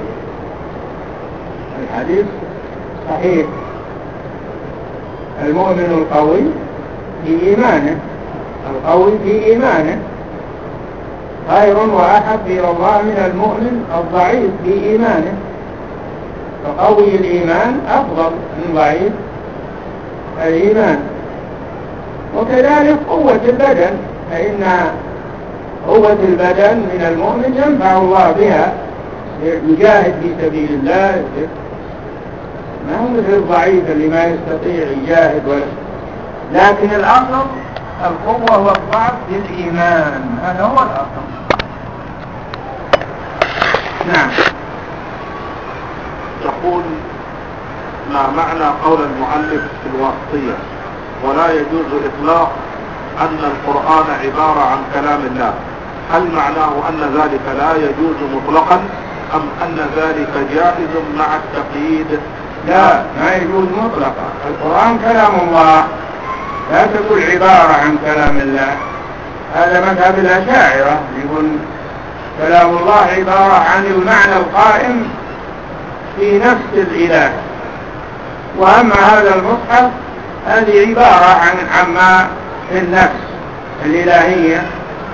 الحديث صحيح. المؤمن القوي في إيمانه خير وأحب إلى الله من المؤمن الضعيف في إيمانه، فقوي الإيمان أفضل من ضعيف الإيمان. وكذلك قوة البدن، فإن قوة البدن من المؤمن ينفع الله بها، يجاهد في سبيل الله، ما هو مثل الضعيف اللي ما يستطيع يجاهد لكن الأصل القوة والضعف بالإيمان، هذا هو الأصل. نعم. تقول: ما معنى قول المؤلف في الواسطية: ولا يجوز إطلاق أن القرآن عبارة عن كلام الله؟ هل معناه أن ذلك لا يجوز مطلقا، أم أن ذلك جائز مع التقييد؟ لا، ما يجوز مطلقا. القرآن كلام الله، لا تقول عبارة عن كلام الله. هذا مذهب الأشاعرة، يقول كلام الله عبارة عن المعنى القائم في نفس الإله. وأما هذا المصحف هذه عبارة عن ما في النفس الإلهية،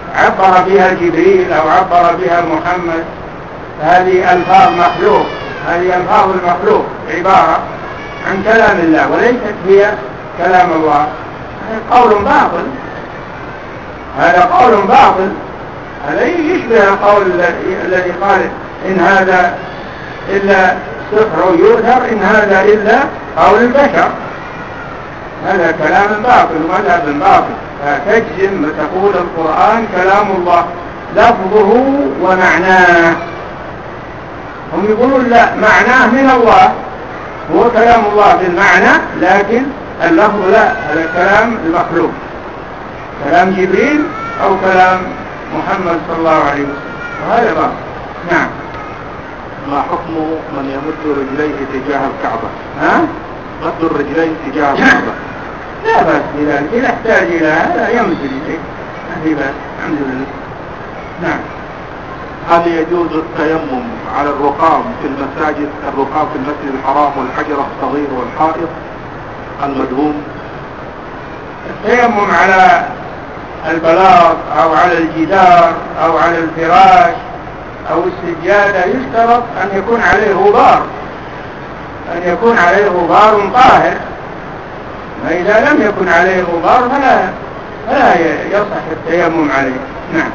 عبر بها جبريل أو عبر بها محمد، هذه ألفاظ مخلوق، هذه ألفاظ المخلوق عبارة عن كلام الله وليست هي كلام الله. قول باطل، هذا قول باطل، هذا يشبه القول الذي قال إن هذا إلا سحر يؤثر، إن هذا إلا قول البشر. هذا كلام باطل ومذهب باطل. فتجزم وتقول القرآن كلام الله لفظه ومعناه. هم يقولون لا، معناه من الله، هو كلام الله بالمعنى، لكن اللفظ لا، هذا كلام المخلوق، كلام جبريل أو كلام محمد صلى الله عليه وسلم، وهذا باطل. نعم. ما حكم من يمد رجليه تجاه الكعبة؟ مد الرجلين تجاه الكعبة لا بأس بذلك، إذا احتاج إلى هذا يمد رجليه، ما في بأس، الحمد لله. نعم. هل يجوز التيمم على الرقام في المساجد، الرقام في المسجد الحرام والحجر الصغير والحائط المدهوم؟ التيمم على البلاط أو على الجدار أو على الفراش أو السجادة يشترط أن يكون عليه غبار، أن يكون عليه غبار طاهر، وإذا لم يكن عليه غبار فلا يصح التيمم عليه. نعم.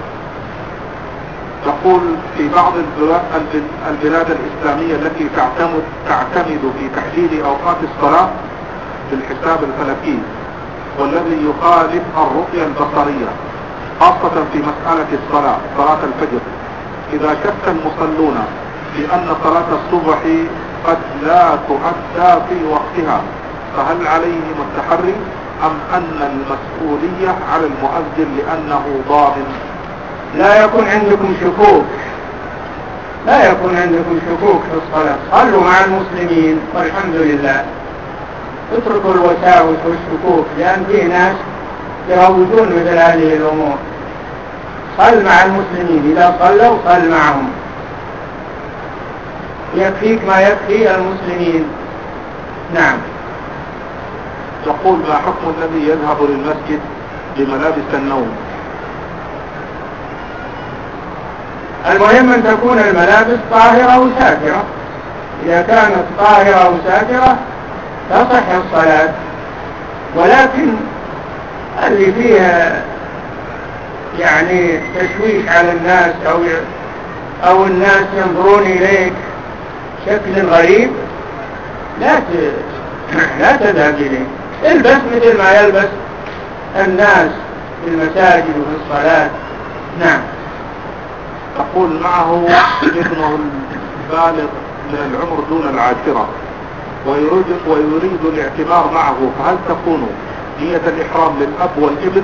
تقول في بعض البلاد الإسلامية التي تعتمد في تحديد أوقات الصلاة بالحساب الفلكي، والذي يخالف الرؤية البصرية، خاصة في مسألة الصلاة، صلاة الفجر، إذا شك المصلون بأن صلاة الصبح قد لا تؤدى في وقتها، فهل عليهم التحري أم أن المسؤولية على المؤذن لأنه ضامن؟ لا يكون عندكم شكوك، لا يكون عندكم شكوك في الصلاة، صلوا مع المسلمين والحمد لله. اتركوا الوساوس والشكوك، لأن في ناس يروجون مثل هذه الأمور. صل مع المسلمين، إذا صلوا صل معهم، يكفيك ما يكفي المسلمين. نعم. تقول ما حكم الذي يذهب للمسجد بملابس النوم؟ المهم أن تكون الملابس طاهرة وساترة، إذا كانت طاهرة وساترة تصح الصلاة، ولكن اللي فيها يعني تشويش على الناس أو الناس ينظرون إليك شكل غريب لا تذهب إليه، البس مثل ما يلبس الناس في المساجد وفي الصلاة. نعم. تقول معه ابنه البالغ من العمر دون العاشرة ويريد الاعتمار معه، فهل تكون نية الإحرام للأب والابن؟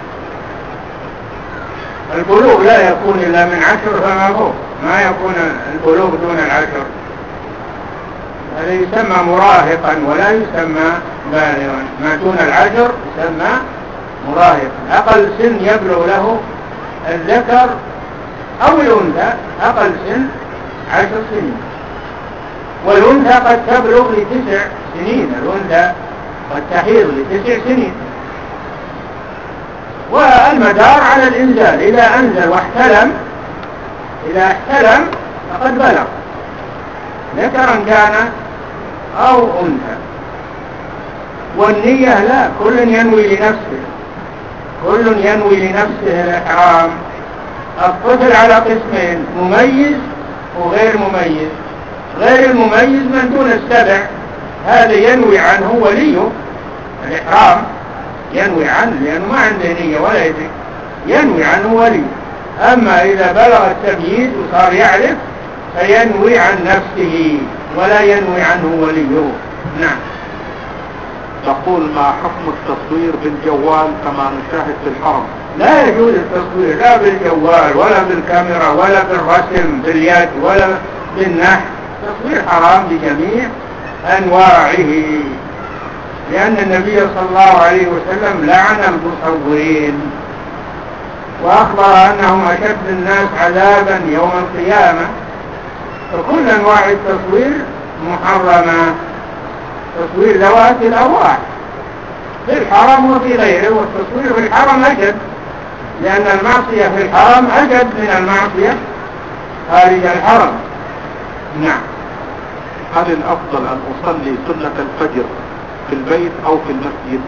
البلوغ لا يكون إلا من 10 فما فوق، ما يكون البلوغ دون 10، هذا يسمى مراهقا ولا يسمى بالغا، ما دون 10 يسمى مراهقا. أقل سن يبلغ له الذكر أو الأنثى أقل سن 10 سنين، والأنثى قد تبلغ ل9 سنين، الأنثى قد تحيض ل9 سنين. والمدار على الإنزال، إذا أنزل واحتلم، إذا احتلم فقد بلغ، ذكرا كان أو أنثى. والنية لا، كل ينوي لنفسه، كل ينوي لنفسه الإحرام. الطفل على قسمين، مميز وغير مميز. غير المميز من دون السبع، هذا ينوي عنه وليه الإحرام، ينوي عنه لأنه ما عنده نية ولا يدري، ينوي عنه وليه. أما إذا بلغ التمييز وصار يعرف فينوي عن نفسه ولا ينوي عنه وليه. نعم. تقول ما حكم التصوير بالجوال كما نشاهد في الحرم؟ لا يجوز التصوير لا بالجوال ولا بالكاميرا ولا بالرسم باليد ولا بالنحت، التصوير حرام بجميع أنواعه، لأن النبي صلى الله عليه وسلم لعن المصورين وأخبر أنهم أشد الناس عذابا يوم القيامة. فكل أنواع التصوير محرمة، تصوير ذوات الأرواح في الحرم وفي غيره، والتصوير في الحرم أشد لأن المعصية في الحرم أشد من المعصية خارج الحرم. نعم. هل الأفضل أن أصلي سنة الفجر في البيت أو في المسجد؟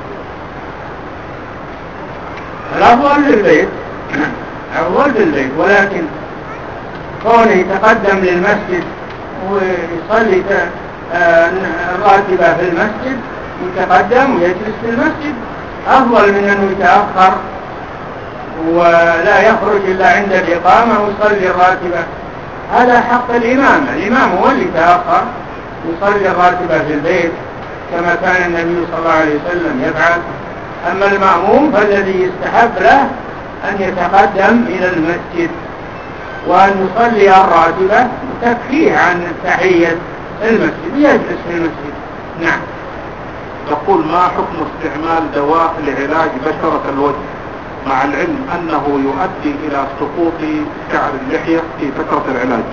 الأفضل للبيت، أفضل للبيت، ولكن كونه يتقدم للمسجد ويصلي الراتبة في المسجد، يتقدم ويجلس في المسجد أفضل من أنه يتأخر ولا يخرج إلا عند الإقامة ويصلي الراتبة. هذا حق الإمام، الإمام هو اللي يتأخر ويصلي الراتبة في البيت كما كان النبي صلى الله عليه وسلم يفعل. أما المأموم فالذي يستحب له أن يتقدم إلى المسجد وأن يصلي الراتبة تكفيه عن تحية المسجد، يجلس في المسجد. نعم. تقول ما حكم استعمال دواء لعلاج بشرة الوجه مع العلم أنه يؤدي إلى سقوط شعر اللحية في فترة العلاج؟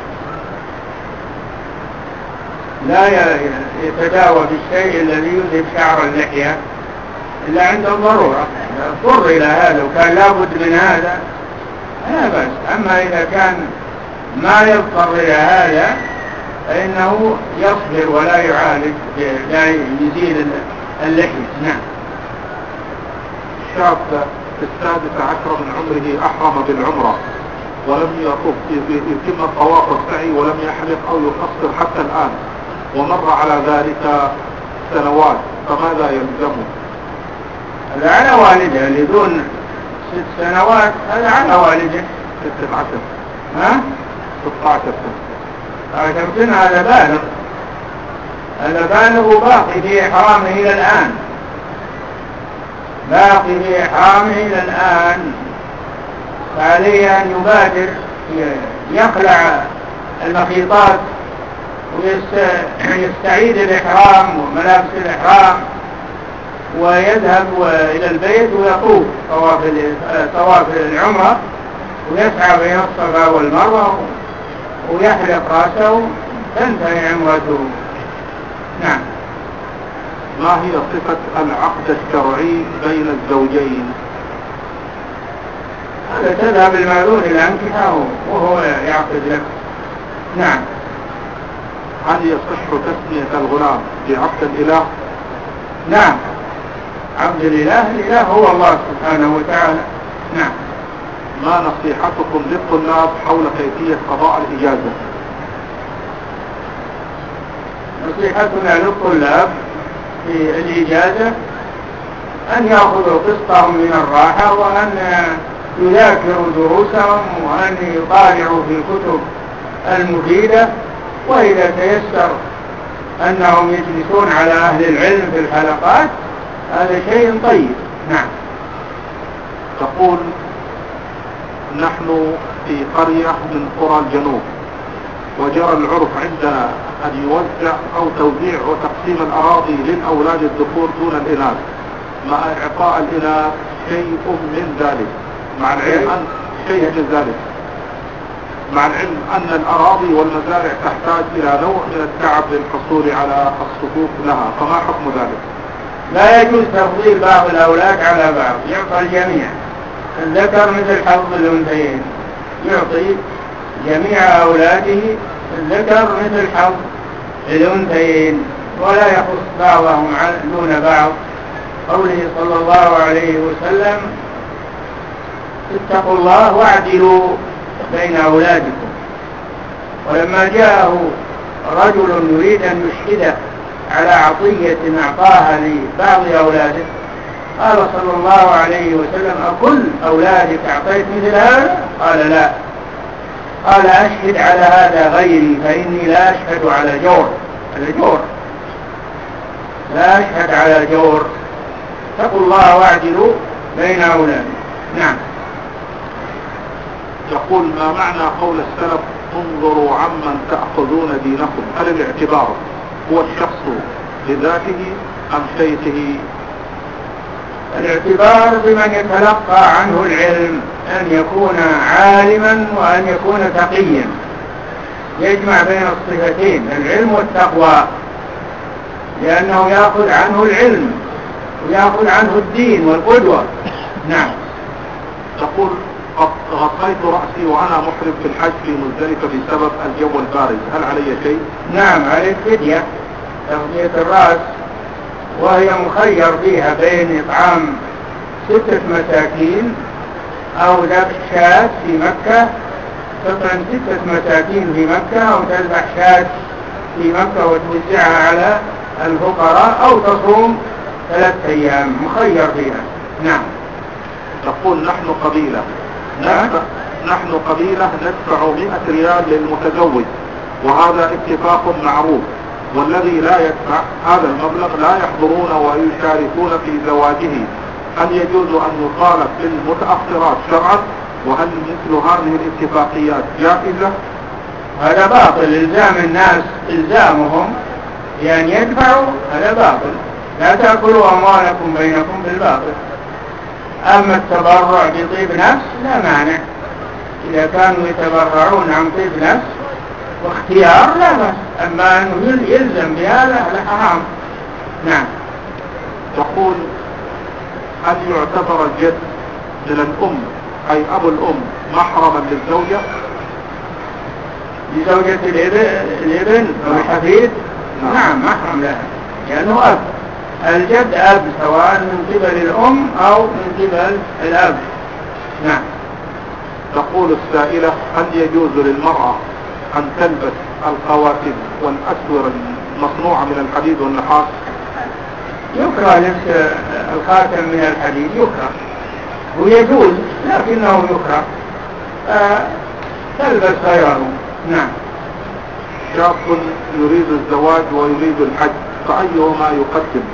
لا يتداوى بالشيء الذي يذهب شعر اللحية إلا عند الضرورة. اضطر إلى هذا وكان لابد من هذا لا بأس. أما إذا كان ما يضطر إلى هذا فإنه يصبر ولا يعالج، لا يزيل اللحية. نعم. شاب في 16 من عمره أحرم بالعمرة ولم يتم الطواف والسعي ولم يحلق أو يقصر حتى الآن، ومر على ذلك سنوات، فماذا يلزمه؟ هذا على والده اللي دون 6 سنوات، هذا على والده. 16 ها؟ 16 سنة. هذا بالغ، هذا بالغ وباقي في إحرامه إلى الآن، باقي في إحرامه إلى الآن. فعليه أن يبادر يخلع المخيطات ويستعيد الإحرام وملابس الإحرام ويذهب إلى البيت ويطوف طواف العمرة ويسعى بين الصفا والمروة ويحلق رأسه تنتهي عمرته. نعم. ما هي صفة العقد الشرعي بين الزوجين؟ هذا تذهب المأذون إلى أنكحه وهو يعقد لك. نعم. هل يصح تسمية الغلام بعبد الإله؟ نعم، عبد الإله، الإله هو الله سبحانه وتعالى. نعم. ما نصيحتكم للطلاب حول كيفية قضاء الإجازة؟ نصيحتنا للطلاب في الإجازة أن يأخذوا قسطهم من الراحة وأن يذاكروا دروسهم وأن يطالعوا في الكتب المفيدة، وإذا تيسر أنهم يجلسون على أهل العلم في الحلقات هذا شيء طيب. نعم. تقول نحن في قرية من قرى الجنوب، وجرى العرف عندنا أن يوزع أو توزيع وتقسيم الأراضي للأولاد الذكور دون الإناث، مع إعطاء الإناث شيء من ذلك، مع العلم أن شيء من ذلك، مع العلم أن الأراضي والمزارع تحتاج إلى نوع من التعب للحصول على الصفوف لها، فما حكم ذلك؟ لا يجوز تفضيل بعض الأولاد على بعض، يعطى الجميع. الذكر مثل حظ الأنثيين، يعطي جميع أولاده الذكر مثل حظ الأنثيين، ولا يخص بعضهم دون بعض. قوله صلى الله عليه وسلم: اتقوا الله واعدلوا بين أولادكم. ولما جاءه رجل يريد أن يشهده على عطية أعطاها لبعض أولاده قال صلى الله عليه وسلم: أكل أولادك أعطيت مثل هذا؟ قال: لا. قال: أشهد على هذا غيري فإني لا أشهد على جور. لا أشهد على جور. اتقوا الله واعدلوا بين أولادكم. نعم. يقول: ما معنى قول السلف: انظروا عمن تأخذون دينكم؟ هل الاعتبار هو الشخص لذاته أم شيخه؟ الاعتبار بمن يتلقى عنه العلم، أن يكون عالما وأن يكون تقيا، يجمع بين الصفتين العلم والتقوى، لأنه يأخذ عنه العلم ويأخذ عنه الدين والقدوة. نعم. تقول قد غطيت رأسي وأنا محرم في الحج في مزدلفة بسبب الجو البارد، هل علي شيء؟ نعم، عليك فدية تغطية الرأس، وهي مخير فيها بين إطعام 6 مساكين أو ذبح شاة في مكة، تطعم 6 مساكين في مكة، أو تذبح شاة في مكة وتوزعها على الفقراء، أو تصوم 3 أيام، مخير فيها. نعم. تقول نحن قبيلة ندفع 100 ريال للمتزوج، وهذا اتفاق معروف، والذي لا يدفع هذا المبلغ لا يحضرون ويشاركون في زواجه، هل يجوز أن يطالب بالمتأخرات شرعا؟ وهل مثل هذه الاتفاقيات جائزة؟ هذا باطل، إلزام الناس إلزامهم يعني يدفعوا، هذا باطل. لا تأكلوا أموالكم بينكم بالباطل. أما التبرع بطيب نفس لا مانع، إذا كانوا يتبرعون عن طيب نفس واختيار لا بأس، أما أنه يلزم بهذا هذا حرام. نعم. تقول هل يعتبر الجد من الأم أي أبو الأم محرما للزوجة؟ لزوجة الابن أو الحفيد؟ نعم محرم لها، لأنه أب. الجد أب سواء من قبل الأم أو من قبل الأب. نعم. تقول السائلة هل يجوز للمرأة أن تلبس الخواتم والأسور المصنوعة من الحديد والنحاس؟ يكره لبس الخاتم من الحديد، يكره ويجوز لكنه يكره، تلبس غيره. نعم. شاب يريد الزواج ويريد الحج، فأيهما يقدم؟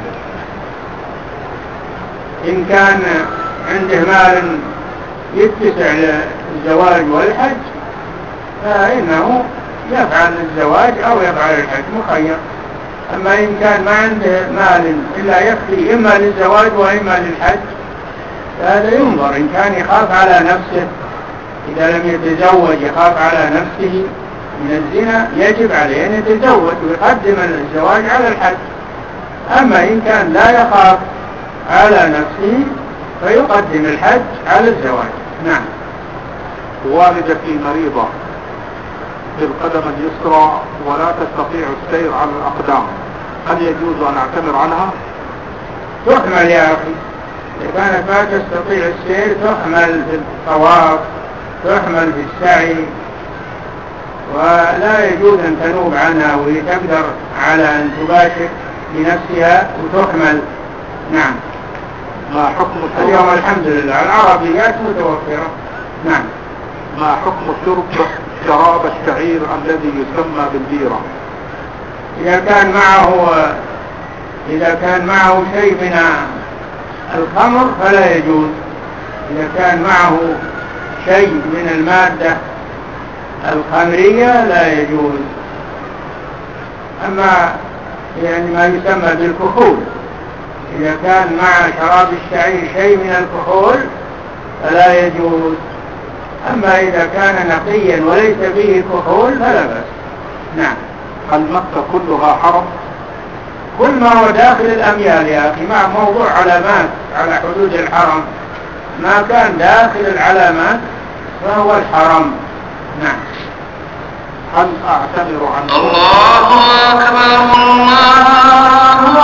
إن كان عنده مال يتسع للزواج والحج فإنه يفعل الزواج أو يفعل الحج، مخير. أما إن كان ما عنده مال إلا يكفي إما للزواج وإما للحج فهذا ينظر. إن كان يخاف على نفسه، إذا لم يتزوج يخاف على نفسه من الزنا، يجب عليه أن يتزوج ويقدم الزواج على الحج. أما إن كان لا يخاف على نفسه فيقدم الحج على الزواج. نعم. والدتي مريضة بالقدم اليسرى ولا تستطيع السير على الأقدام، هل يجوز أن أعتمر عنها؟ تحمل يا أخي، إذا كانت ما تستطيع السير تحمل في الطواف، تحمل في السعي، ولا يجوز أن تنوب عنها وهي تقدر على أن تباشر بنفسها وتحمل. نعم. ما حكم اليوم الحمد لله العربيات متوفرة. نعم. ما حكم شراب الشعير الذي يسمى بالبيرة؟ إذا كان معه شيء من الخمر فلا يجوز. إذا كان معه شيء من المادة الخمرية لا يجوز. أما يعني ما يسمى بالكحول، إذا كان مع شراب الشعير شيء من الكحول فلا يجوز. أما إذا كان نقيا وليس فيه كحول فلا بأس. نعم. هل مكة كلها حرم؟ كل ما هو داخل الأميال يا أخي، مع موضوع علامات على حدود الحرم، ما كان داخل العلامات فهو الحرم. نعم. هل أعتمر عن الله أكبر الله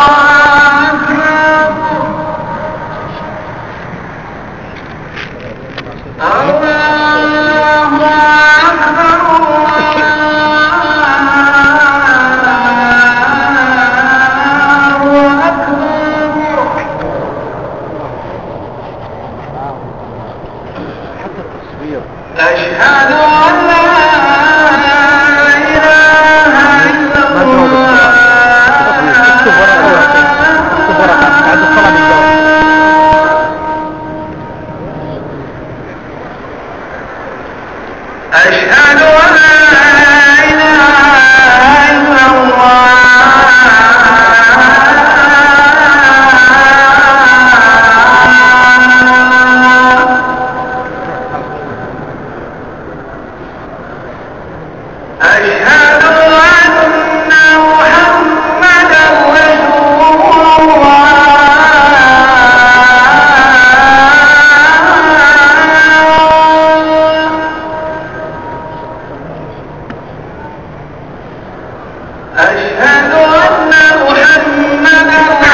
أشهد أن لا إله إلا الله أشهد أن لا إله إلا الله أشهد أن محمدا رسول الله محمدا